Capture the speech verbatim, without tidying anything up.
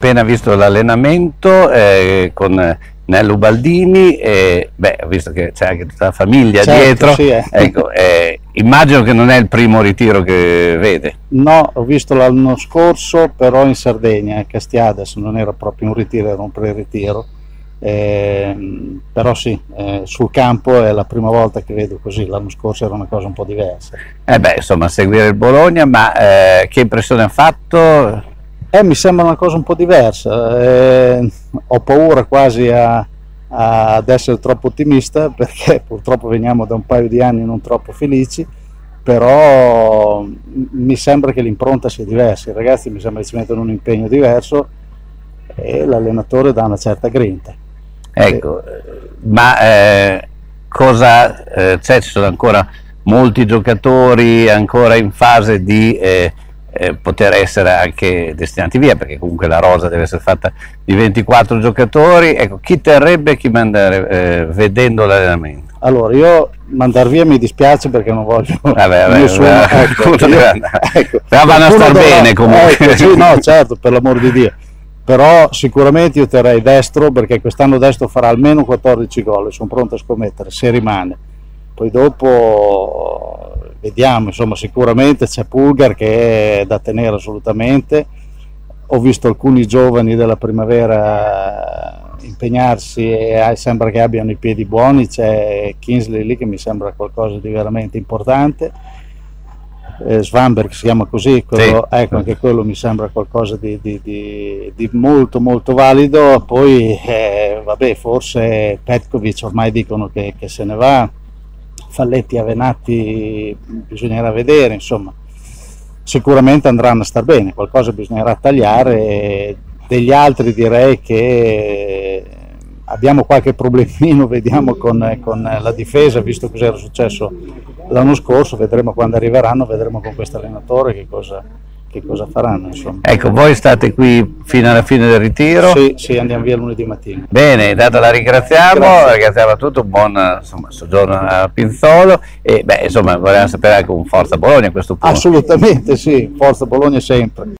appena visto l'allenamento eh, con Nello Baldini, e beh, visto che c'è anche tutta la famiglia certo, dietro, sì, eh. ecco, eh, immagino che non è il primo ritiro che vede. No, ho visto l'anno scorso, però in Sardegna, a Castiades, non era proprio un ritiro, era un pre-ritiro. Eh, però sì, eh, sul campo è la prima volta che vedo così. L'anno scorso era una cosa un po' diversa. Eh beh, insomma, seguire il Bologna, ma eh, che impressione ha fatto? Eh, mi sembra una cosa un po' diversa. Eh, ho paura quasi a, a, ad essere troppo ottimista, perché purtroppo veniamo da un paio di anni non troppo felici, però mi sembra che l'impronta sia diversa. I ragazzi mi sembra che ci mettono un impegno diverso e l'allenatore dà una certa grinta. Ecco, ma eh, cosa eh, c'è? Ci sono ancora molti giocatori ancora in fase di eh, eh, poter essere anche destinati via, perché comunque la rosa deve essere fatta di ventiquattro giocatori. Ecco, chi terrebbe e chi mandare eh, vedendo l'allenamento? Allora, io mandar via mi dispiace perché non voglio vabbè, vabbè, nessuno, vabbè, ecco, io, ecco, però vanno a star bene comunque. Ecco, sì, no, certo, per l'amor di Dio. Però sicuramente io terrei Destro, perché quest'anno Destro farà almeno quattordici gol e sono pronto a scommettere se rimane. Poi dopo vediamo, insomma, sicuramente c'è Pulgar che è da tenere assolutamente. Ho visto alcuni giovani della primavera impegnarsi e sembra che abbiano i piedi buoni. C'è Kingsley lì che mi sembra qualcosa di veramente importante. Eh, Svanberg si chiama così, quello, sì. Ecco, anche quello mi sembra qualcosa di, di, di, di molto molto valido. Poi eh, vabbè, forse Petkovic ormai dicono che, che se ne va, Falletti e Avenatti bisognerà vedere, insomma sicuramente andranno a star bene, qualcosa bisognerà tagliare. Degli altri direi che abbiamo qualche problemino, vediamo con, con la difesa, visto cosa era successo l'anno scorso. Vedremo quando arriveranno, vedremo con questo allenatore che cosa, che cosa faranno, insomma. Ecco, voi state qui fino alla fine del ritiro? Sì, sì, andiamo via lunedì mattina. Bene, intanto la ringraziamo, Grazie. ringraziamo a tutti, un buon insomma, soggiorno a Pinzolo e beh, insomma, vogliamo sapere anche un Forza Bologna a questo punto. Assolutamente sì, Forza Bologna sempre.